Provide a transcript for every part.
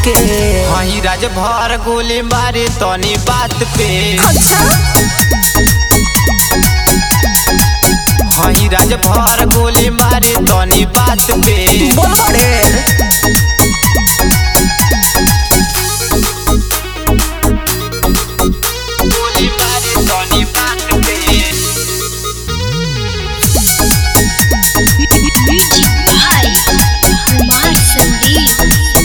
के। हई राज भर गोली मारे तनी बात पे। अच्छा हई राज भर गोली मारे तनी बात पे। बोले गोली मारे तनी बात पे। भाई कुमार संदीप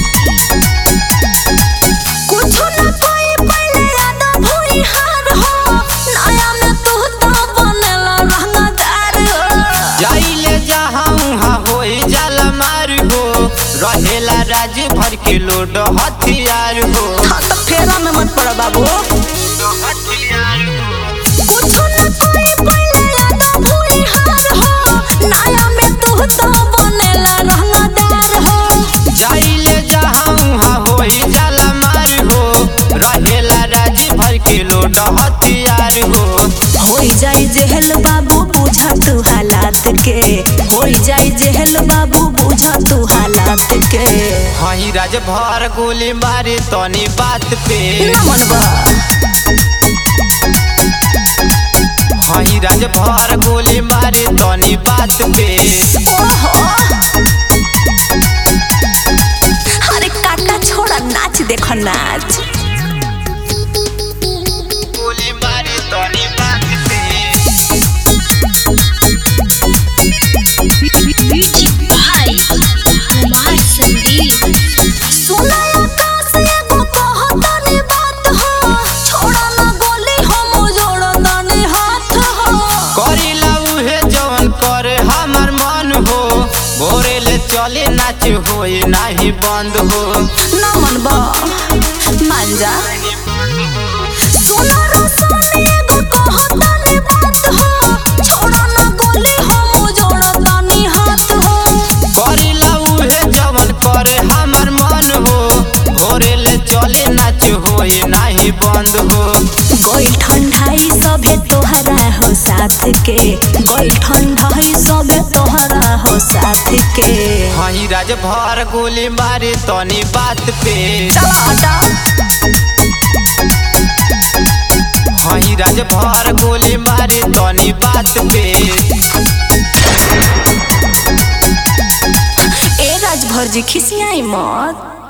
कुछ न कोई पहले याद भूई हार हो, नया में तू तो बनेला रंगदार हो। जाइले जहाँ उहाँ होई जाल मार हो, रहेला राज भर के लोड हथियार हो। हाँ तो फेरा में मत पड़ बाबू। हथियार हो। कुछ न कोई पहले याद भूई हार हो, नया में तू तो बनेला रंगदार हो। जाइले जहाँ उहाँ होई जाल मार हो, रहेला राज भर के लोड हथियार हो। होई जाई जेहल बाबू बुझा तू हालात के, होई जाई जेहल बाबू बुझा तू हालात के। हई राज भर गोली मारे तनी बात पे। ना मनबा हई राज भर गोली मारे तनी बात पे। ओहो अरे काका छोड़ा नाच देखो नाच। गोली मारे तनी बात पे। भाई कुमार संदीप सुना आकाश एगो कहतनी बात हो, छोड़ा ना गोली हम जोड़तानी हाथ हो। करिला उहे जवन करे हमर मन हो, भोरे ले चले नाच होई नाही बंद हो। ना मनबा मान जा। सुना रसनी एगो कहतनी बात हो, छोड़ा ना गोली हम जोड़तानी हाथ हो। करिला उहे जवन करे हमर मन हो, भोरे ले चले नाच होई नाही बंद हो। गोल ठंडाई सबे तोहरा हो साथ के, गोल ठंडाई सबे तोहरा हो साथ के। हई राज भर गोली मारे तनी बात पे। चला हटा हई राज भर गोली मारे तनी बात पे। ए राजभर जी खिसियाई मत।